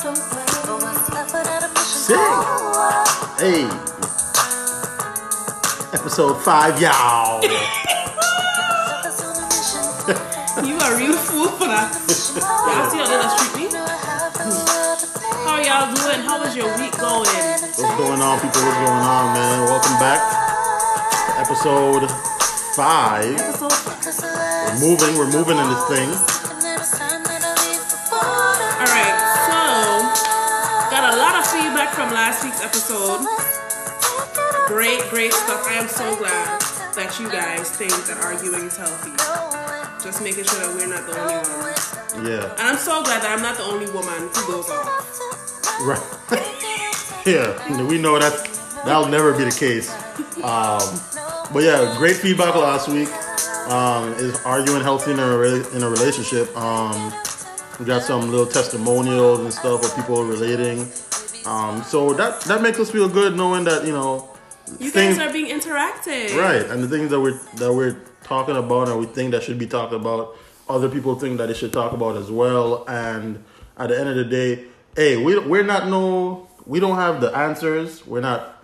Sing. Hey. Episode 5, y'all. You are real fool for that. Y'all see how they treat me? How y'all doing? How was your week going? What's going on, people? What's going on, man? Welcome back to episode 5. We're moving in this thing. Alright, so got a lot of feedback from last week's episode. Great stuff. I am so glad that you guys think that arguing is healthy. Just making sure that we're not the only ones. Yeah. And I'm so glad that I'm not the only woman who goes off. Right. Yeah, we know that'll never be the case. But yeah, great feedback last week. Is arguing healthy in a relationship? We got some little testimonials and stuff of people relating. So that makes us feel good knowing that you guys are being interactive, right? And the things that we're talking about and we think that should be talked about, other people think that they should talk about as well. And at the end of the day, hey, we don't have the answers. We're not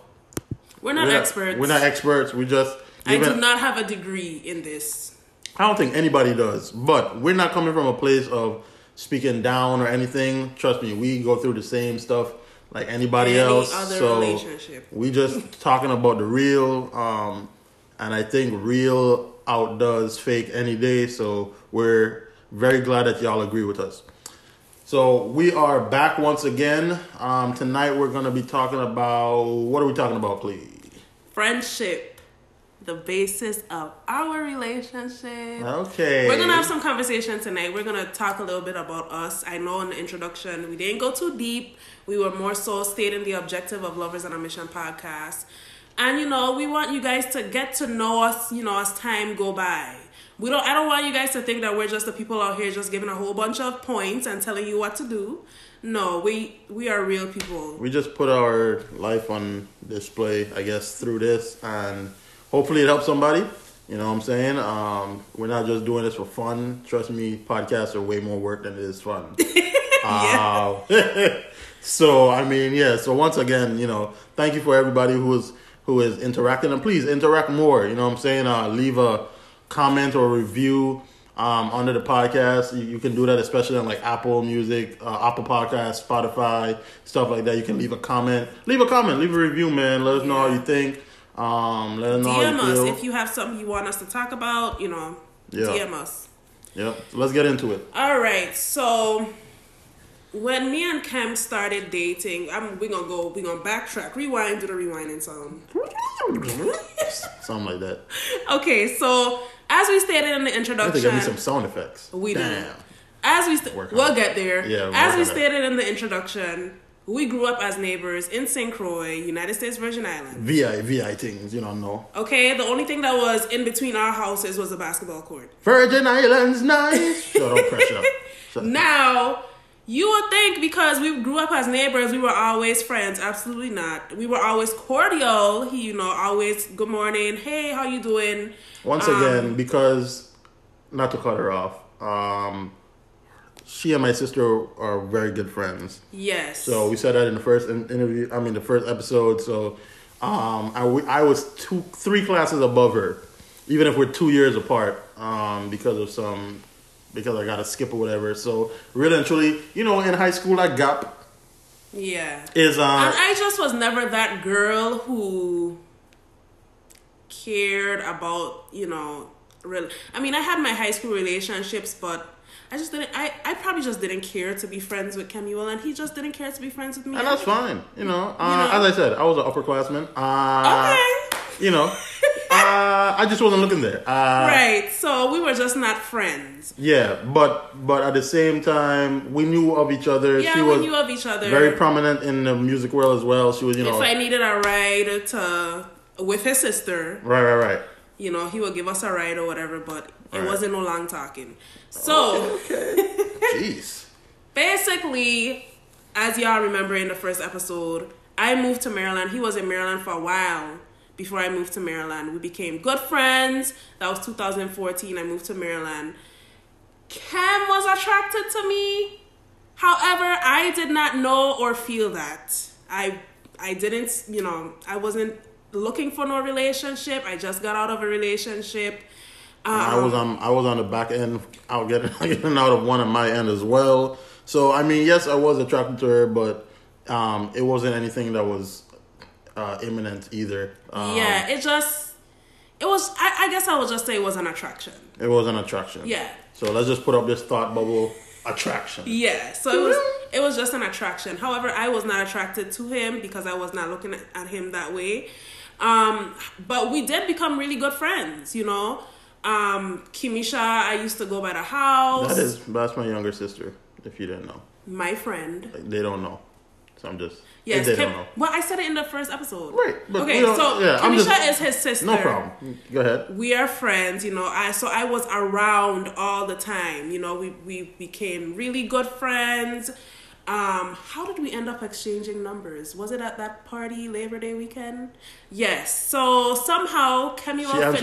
experts. We're not experts. We just. I do not have a degree in this. I don't think anybody does, but we're not coming from a place of speaking down or anything. Trust me, we go through the same stuff like anybody else. Other so relationship. We just talking about the real, and I think real outdoes fake any day. So we're very glad that y'all agree with us. So we are back once again. Tonight we're going to be talking about, what are we talking about, please? Friendship. The basis of our relationship. Okay. We're going to have some conversation tonight. We're going to talk a little bit about us. I know in the introduction, we didn't go too deep. We were more so stating the objective of Lovers on a Mission podcast. And, we want you guys to get to know us, as time go by. I don't want you guys to think that we're just the people out here just giving a whole bunch of points and telling you what to do. No, we are real people. We just put our life on display, I guess, through this, and hopefully it helps somebody. You know what I'm saying? We're not just doing this for fun. Trust me, podcasts are way more work than it is fun. So, so once again, thank you for everybody who is interacting, and please interact more. You know what I'm saying? Leave a comment or review under the podcast. You can do that, especially on like Apple Music, Apple Podcasts, Spotify, stuff like that. You can leave a comment, leave a review, man. Let us know how you think. Let us know how you feel. DM us if you have something you want us to talk about. DM us. Yep. So let's get into it. All right. So when me and Cam started dating, we're gonna backtrack, rewind, do the rewinding sound. Something like that. Okay, so as we stated in the introduction, I have to give me some sound effects. We Damn. do. We'll get there. Yeah. As we stated in the introduction, we grew up as neighbors in St. Croix, United States Virgin Islands. VI things, no. Okay, the only thing that was in between our houses was a basketball court. Virgin Islands, nice. Shut up, pressure. Now, you would think because we grew up as neighbors, we were always friends. Absolutely not. We were always cordial. Always good morning. Hey, how you doing? Once again, because, not to cut her off, she and my sister are very good friends. Yes. So we said that in the first the first episode. So I was 3 classes above her, even if we're 2 years apart, because I got to skip or whatever. So really and truly, in high school, that gap. Yeah. And I just was never that girl who cared about, really. I had my high school relationships, but I just didn't. I probably just didn't care to be friends with Kemuel, and he just didn't care to be friends with me. And that's fine. As I said, I was an upperclassman. Okay. I just wasn't looking there. Right. So we were just not friends. Yeah, but at the same time, we knew of each other. Yeah, we knew of each other. Very prominent in the music world as well. She was, If I needed a ride with his sister. Right. He would give us a ride or whatever, but it wasn't no long talking. So, okay. Jeez. Basically, as y'all remember in the first episode, I moved to Maryland. He was in Maryland for a while before I moved to Maryland. We became good friends. That was 2014. I moved to Maryland. Cam was attracted to me. However, I did not know or feel that. I didn't, I wasn't looking for no relationship. I just got out of a relationship. I was on the back end, getting out of one on my end as well. So I mean, yes, I was attracted to her, but it wasn't anything that was imminent either. It was. I guess I would just say it was an attraction. It was an attraction. Yeah. So let's just put up this thought bubble. Attraction. Yeah. So it was just an attraction. However, I was not attracted to him because I was not looking at him that way. But we did become really good friends. Kimisha, I used to go by the house. That's my younger sister, if you didn't know. My friend. They don't know. So I'm just... Yes, they don't know. Well, I said it in the first episode. Right. But okay, so Kimisha is his sister. No problem. Go ahead. We are friends, I was around all the time. We became really good friends. How did we end up exchanging numbers? Was it at that party Labor Day weekend? Yes. So somehow Kemuel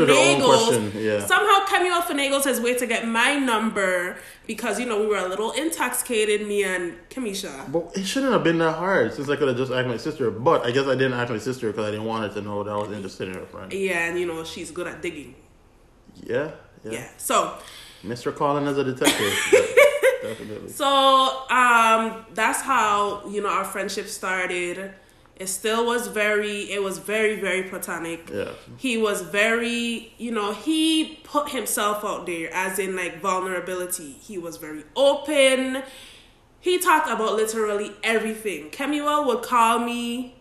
finagles his way to get my number because we were a little intoxicated, me and Kimisha. But it shouldn't have been that hard since I could have just asked my sister. But I guess I didn't ask my sister because I didn't want her to know that I was interested in her friend. Yeah, and she's good at digging. Yeah. So Mr. Collin is a detective. Definitely. So that's how our friendship started. It was very, very platonic. Yeah. He was very, he put himself out there as in like vulnerability. He was very open. He talked about literally everything. Kemuel would call me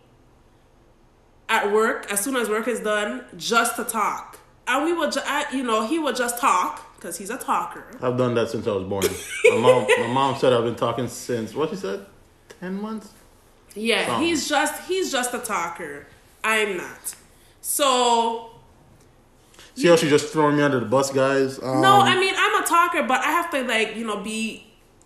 at work as soon as work is done just to talk. And we would, he would just talk. Because he's a talker. I've done that since I was born. My mom said I've been talking since, what she said? 10 months? Yeah, he's just a talker. I'm not. So... See how she just throwing me under the bus, guys? No, I mean, I'm a talker, but I have to, be...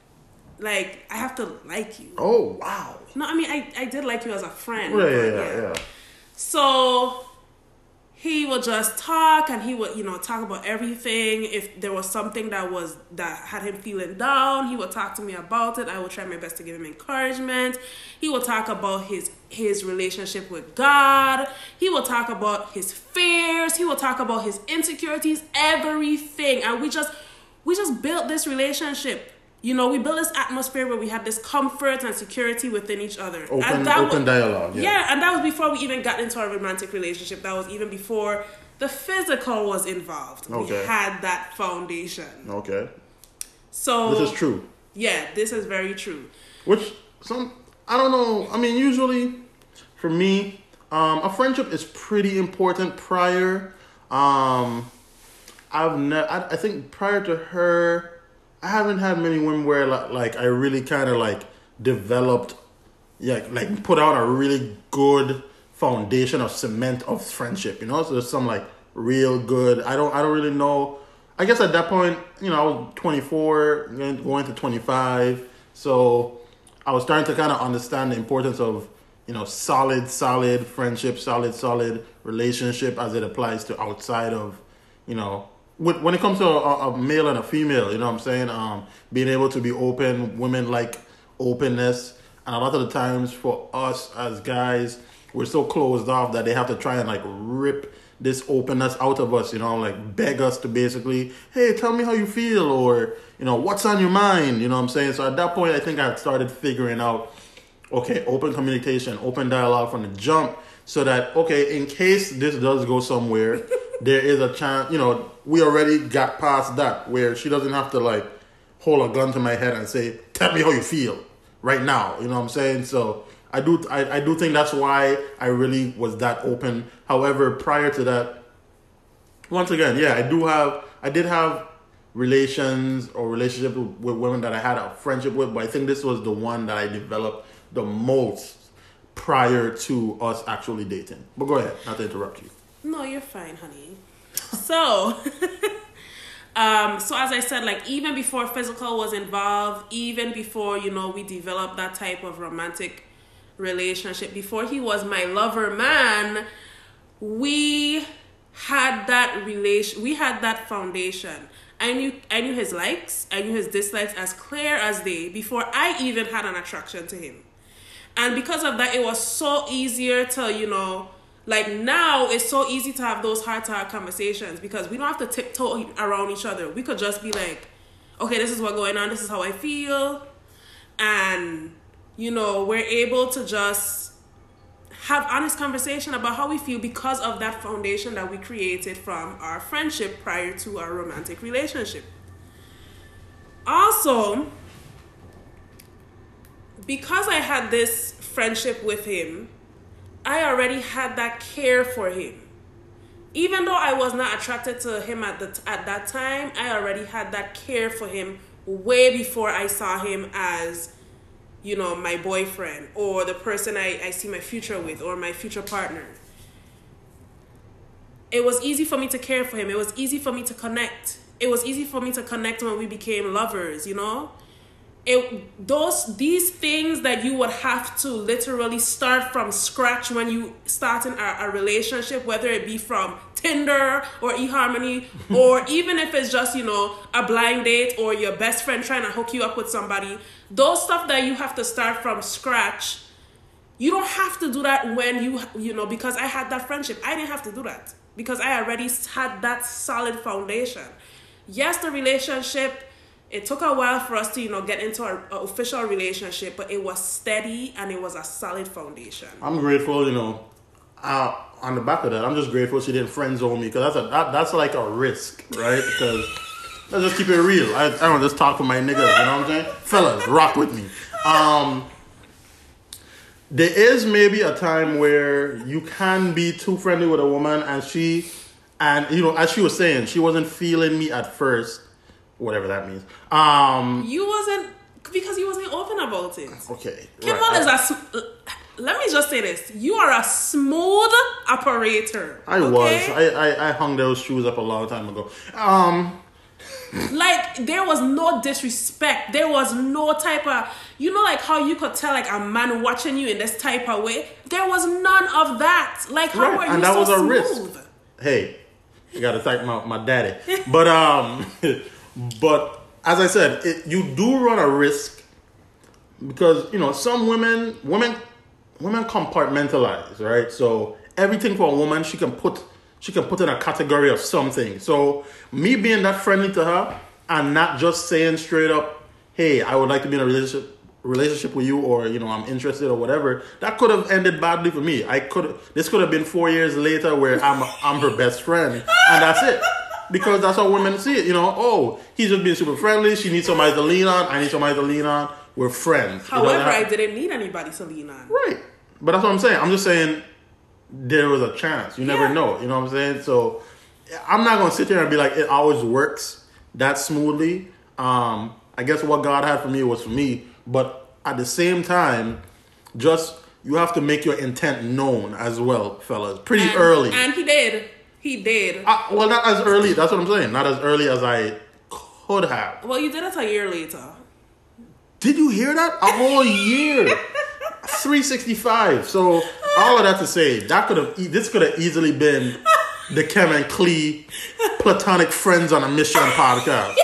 I have to like you. Oh, wow. No, I mean, I did like you as a friend. Yeah. So... he would just talk and he would, talk about everything. If there was something that had him feeling down, he would talk to me about it. I would try my best to give him encouragement. He would talk about his relationship with God. He would talk about his fears. He would talk about his insecurities, everything. And we just built this relationship. We built this atmosphere where we had this comfort and security within each other. Open dialogue. Yeah, and that was before we even got into a romantic relationship. That was even before the physical was involved. Okay. We had that foundation. Okay. So... this is true. Yeah, this is very true. I don't know. I mean, usually, for me, a friendship is pretty important prior. I think prior to her... I haven't had many women where I really kind of developed, put out a really good foundation of cement of friendship, So there's some real good. I don't really know. I guess at that point, I was 24, going to 25, so I was starting to kind of understand the importance of solid friendship, solid relationship as it applies to outside of, when it comes to a male and a female, you know what I'm saying? Being able to be open, women like openness. And a lot of the times for us as guys, we're so closed off that they have to try and rip this openness out of us, beg us to basically, hey, tell me how you feel, or, what's on your mind, you know what I'm saying? So at that point, I think I started figuring out, okay, open communication, open dialogue from the jump, so that, okay, in case this does go somewhere, there is a chance, we already got past that, where she doesn't have to hold a gun to my head and say, tell me how you feel right now. You know what I'm saying? So I do think that's why I really was that open. However, prior to that, once again, yeah, I did have relationship with women that I had a friendship with, but I think this was the one that I developed the most prior to us actually dating. But go ahead, not to interrupt you. No, you're fine, honey. So, so as I said, even before physical was involved, even before, we developed that type of romantic relationship, before he was my lover man, we had that foundation. I knew his likes, I knew his dislikes as clear as day before I even had an attraction to him. And because of that, it was so easier to, like now it's so easy to have those heart-to-heart conversations because we don't have to tiptoe around each other. We could just be like, okay, this is what's going on, this is how I feel. And, we're able to just have honest conversation about how we feel because of that foundation that we created from our friendship prior to our romantic relationship. Also, because I had this friendship with him, I already had that care for him. Even though I was not attracted to him at that time, I already had that care for him way before I saw him as my boyfriend or the person I see my future with or my future partner. It was easy for me to care for him. It was easy for me to connect. It was easy for me to connect when we became lovers, These things that you would have to literally start from scratch when you start in a relationship, whether it be from Tinder or eHarmony, or even if it's just, a blind date or your best friend trying to hook you up with somebody, those stuff that you have to start from scratch, you don't have to do that when because I had that friendship. I didn't have to do that because I already had that solid foundation. Yes, the relationship, it took a while for us to, get into an official relationship, but it was steady and it was a solid foundation. I'm grateful, on the back of that, I'm just grateful she didn't friend zone me because that's like a risk, right? Because let's just keep it real. I don't just talk for my niggas, you know what I'm saying? Fellas, rock with me. There is maybe a time where you can be too friendly with a woman and as she was saying, she wasn't feeling me at first. Whatever that means. You wasn't, because you wasn't open about it. Okay. Kimball is let me just say this. You are a smooth operator. I was. I hung those shoes up a long time ago. Like, there was no disrespect. There was no type of, like how you could tell like a man watching you in this type of way. There was none of that. Like, how were you and that so was a smooth? Risk. Hey, you gotta thank my daddy. But but as I said, you do run a risk because some women compartmentalize, right? So everything for a woman she can put in a category of something. So me being that friendly to her and not just saying straight up, hey, I would like to be in a relationship with you, or I'm interested or whatever, that could have ended badly for me. This could have been 4 years later where I'm her best friend and that's it. Because that's how women see it, oh, he's just being super friendly, she needs somebody to lean on, I need somebody to lean on, we're friends. However, I didn't need anybody to lean on. Right. But that's what I'm saying. I'm just saying there was a chance. You never know. You know what I'm saying? So I'm not going to sit there and be like, it always works that smoothly. I guess what God had for me was for me. But at the same time, just you have to make your intent known as well, fellas. Pretty early. And he did. He did. Well, not as early. That's what I'm saying. Not as early as I could have. Well, you did it a year later. Did you hear that? A whole year. 365. So all of that to say, this could have easily been the Kevin Klee Platonic Friends on a Mission podcast.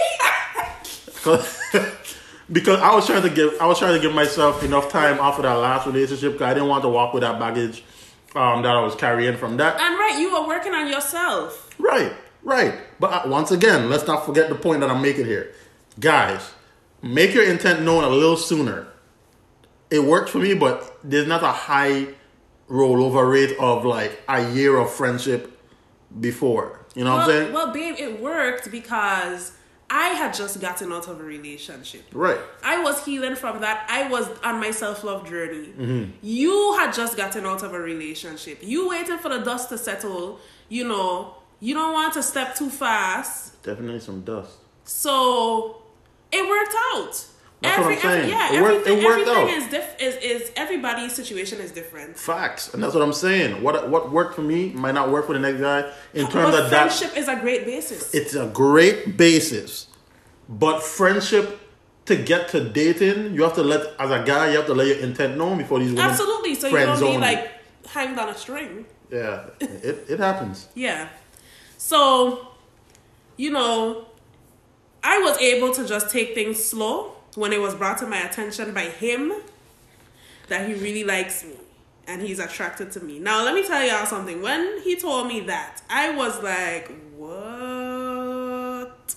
Because I was trying to give myself enough time after that last relationship because I didn't want to walk with that baggage that I was carrying from that. And you were working on yourself. Right. But once again, let's not forget the point that I'm making here. Guys, make your intent known a little sooner. It worked for me, but there's not a high rollover rate of like a year of friendship before. You know what I'm saying? Well, babe, it worked because I had just gotten out of a relationship. Right. I was healing from that. I was on my self-love journey. Mm-hmm. You had just gotten out of a relationship. You waiting for the dust to settle. You don't want to step too fast. Definitely some dust. So it worked out. That's what I'm saying. Everything worked out. is everybody's situation is different. Facts, and that's what I'm saying. What worked for me might not work for the next guy. In terms of that, friendship is a great basis. It's a great basis, but friendship to get to dating, you have to let your intent known before these women. Absolutely, so you don't be like hanged on a string. Yeah, it happens. Yeah, so I was able to just take things slow when it was brought to my attention by him that he really likes me and he's attracted to me. Now, let me tell y'all something. When he told me that, I was like, what?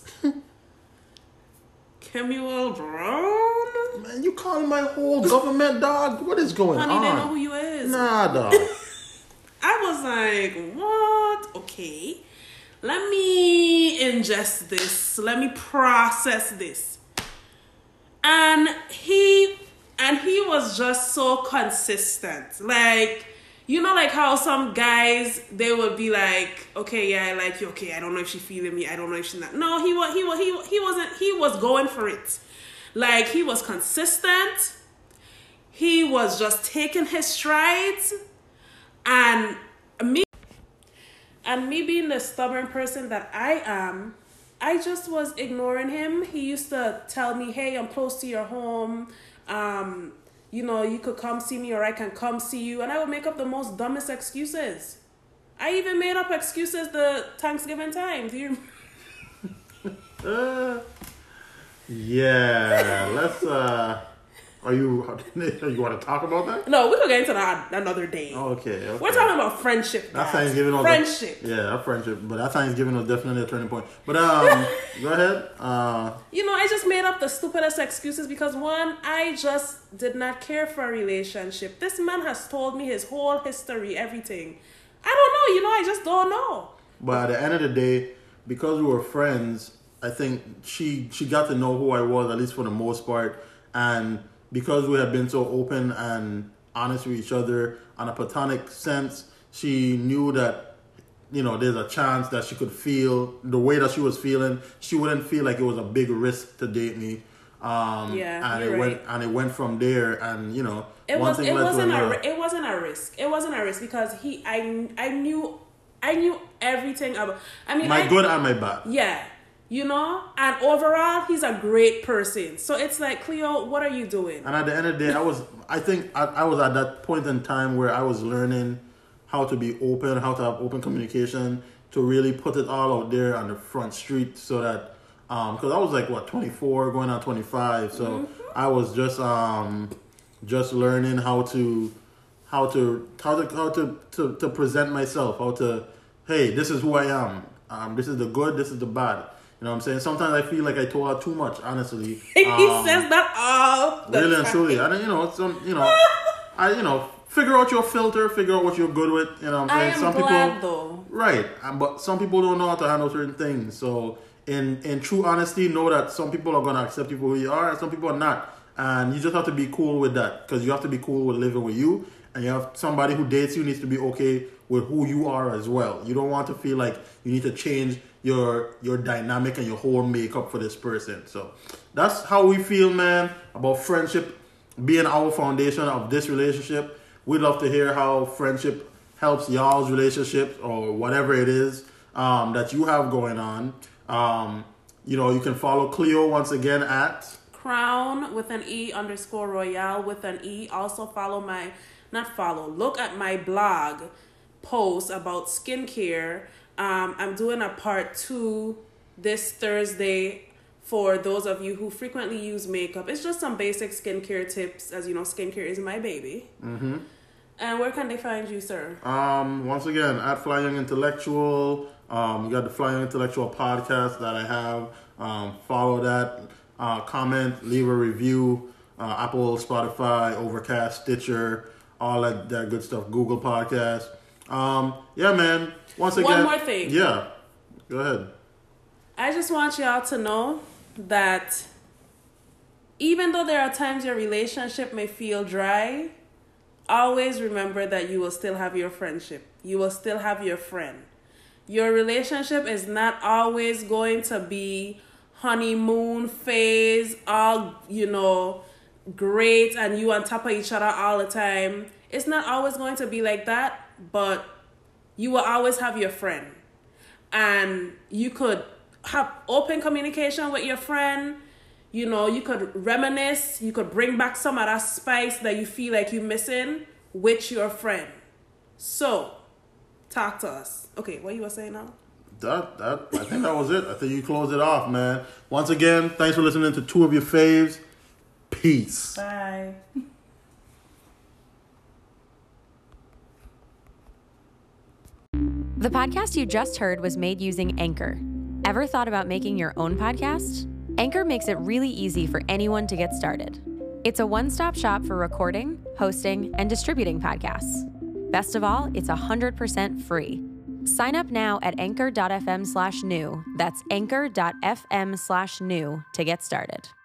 Kemuel Brown? Man, you calling my whole government, dog? What is going Honey, on? they know who you is. Nah, dog. I was like, what? Okay. Let me ingest this. Let me process this. And he was just so consistent. Like, you know, like how some guys, they would be like, okay, yeah, I like you. Okay, I don't know if she's feeling me. I don't know if she's not. No, he was going for it. Like, he was consistent. He was just taking his strides. And me being the stubborn person that I am, I just was ignoring him. He used to tell me, hey, I'm close to your home. You know, you could come see me or I can come see you. And I would make up the most dumbest excuses. I even made up excuses the Thanksgiving time. Do you Yeah, let's, you want to talk about that? No, we could get into that another day. Okay. We're talking about friendship. That Thanksgiving was friendship. that friendship. But that Thanksgiving was definitely a turning point. But go ahead. You know, I just made up the stupidest excuses because one, I just did not care for a relationship. This man has told me his whole history, everything. I don't know. You know, I just don't know. But at the end of the day, because we were friends, I think she got to know who I was, at least for the most part, and because we had been so open and honest with each other on a platonic sense, she knew that, you know, there's a chance that she could feel the way that she was feeling. She wouldn't feel like it was a big risk to date me. And it went from there, and you know, it wasn't a risk. It wasn't a risk because I knew everything about. I mean, my good and my bad. Yeah. You know, and overall, he's a great person. So it's like, Cleo, what are you doing? And at the end of the day, I was at that point in time where I was learning how to be open, how to have open communication, to really put it all out there on the front street, so that, because I was like 24, going on 25, so I was just learning how to present myself, how to, hey, this is who I am. This is the good, this is the bad. You know what I'm saying? Sometimes I feel like I told her too much, honestly. He says that all the really time. And truly. Figure out your filter, figure out what you're good with. You know what I'm saying? I am glad, though. Right. But some people don't know how to handle certain things. So in true honesty, know that some people are going to accept you for who you are and some people are not. And you just have to be cool with that, because you have to be cool with living with you. And you have somebody who dates you needs to be okay with who you are as well. You don't want to feel like you need to change your dynamic and your whole makeup for this person. So that's how we feel, man, about friendship being our foundation of this relationship. We'd love to hear how friendship helps y'all's relationships or whatever it is that you have going on. You can follow Cleo once again at Crown with an E _Royale with an E. Also look at my blog post about skincare. I'm doing a part 2 this Thursday for those of you who frequently use makeup. It's just some basic skincare tips. As you know, skincare is my baby. Mm-hmm. And where can they find you, sir? Once again, at Fly Young Intellectual. We got the Fly Young Intellectual podcast that I have. Follow that. Comment, leave a review. Apple, Spotify, Overcast, Stitcher, all that good stuff. Google Podcast. Yeah, man. Once again. One more thing. Yeah. Go ahead. I just want y'all to know that even though there are times your relationship may feel dry, always remember that you will still have your friendship. You will still have your friend. Your relationship is not always going to be honeymoon phase, all, great, and you on top of each other all the time. It's not always going to be like that, but you will always have your friend. And you could have open communication with your friend. You could reminisce. You could bring back some of that spice that you feel like you're missing with your friend. So, talk to us. Okay, what you were saying now? I think that was it. I think you closed it off, man. Once again, thanks for listening to two of your faves. Peace. Bye. The podcast you just heard was made using Anchor. Ever thought about making your own podcast? Anchor makes it really easy for anyone to get started. It's a one-stop shop for recording, hosting, and distributing podcasts. Best of all, it's 100% free. Sign up now at anchor.fm/new. That's anchor.fm/new to get started.